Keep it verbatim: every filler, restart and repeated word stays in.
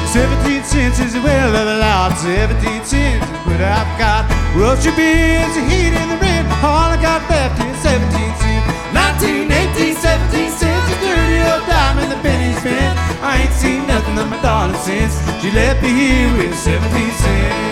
Seventeen cents is the will of the Lord. Seventeen cents is what I've got. Roast your beers, your heat in the rent. All I got left is seventeen cents. Nineteen, eighteen, seventeen cents. A dirty old dime and the penny spent. I ain't seen nothing of my darling since she left me here with seventeen cents.